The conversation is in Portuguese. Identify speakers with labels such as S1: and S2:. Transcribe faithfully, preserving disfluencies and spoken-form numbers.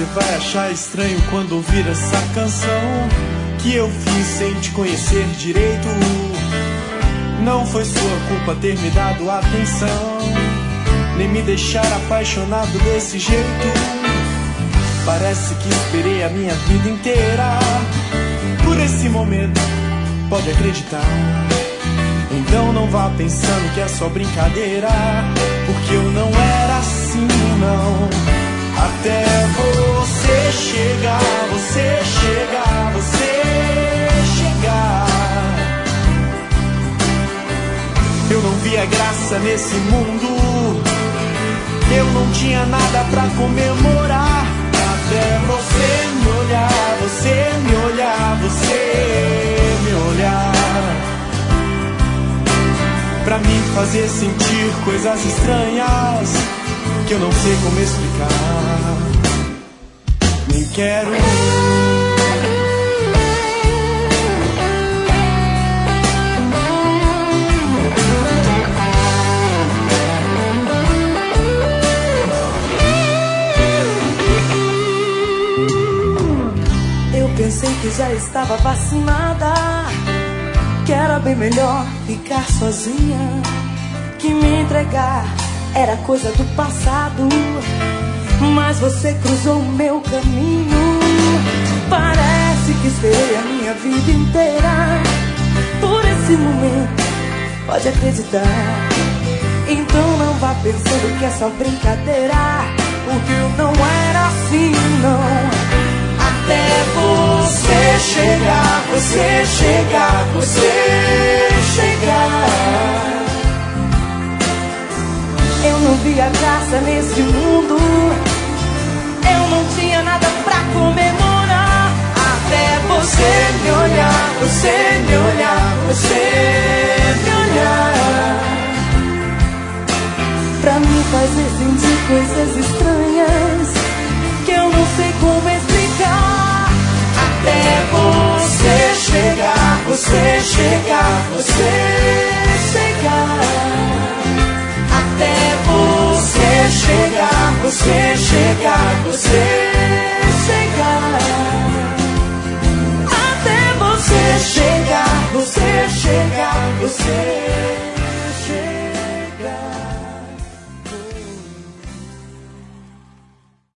S1: Você vai achar estranho quando ouvir essa canção que eu fiz sem te conhecer direito. Não foi sua culpa ter me dado atenção, nem me deixar apaixonado desse jeito. Parece que esperei a minha vida inteira por esse momento, pode acreditar. Então não vá pensando que é só brincadeira, porque eu não era assim não. Até você chegar, você chegar, você chegar. Eu não via graça nesse mundo, eu não tinha nada pra comemorar. Até você me olhar, você me olhar, você me olhar, pra me fazer sentir coisas estranhas que eu não sei como explicar, nem quero.
S2: Eu pensei que já estava vacinada, que era bem melhor ficar sozinha, que me entregar era coisa do passado. Mas você cruzou o meu caminho, parece que esperei a minha vida inteira por esse momento, pode acreditar. Então não vá pensando que é só brincadeira, porque eu não era assim não. Até você chegar, você chegar, você chegar. Eu não via graça nesse mundo, eu não tinha nada pra comemorar. Até você me olhar, você me olhar, você me olhar, pra me fazer sentir coisas estranhas que eu não sei como explicar. Até você chegar, você chegar, você chegar. Até você chegar, você chegar, você chegar. Até você chegar, você chegar, você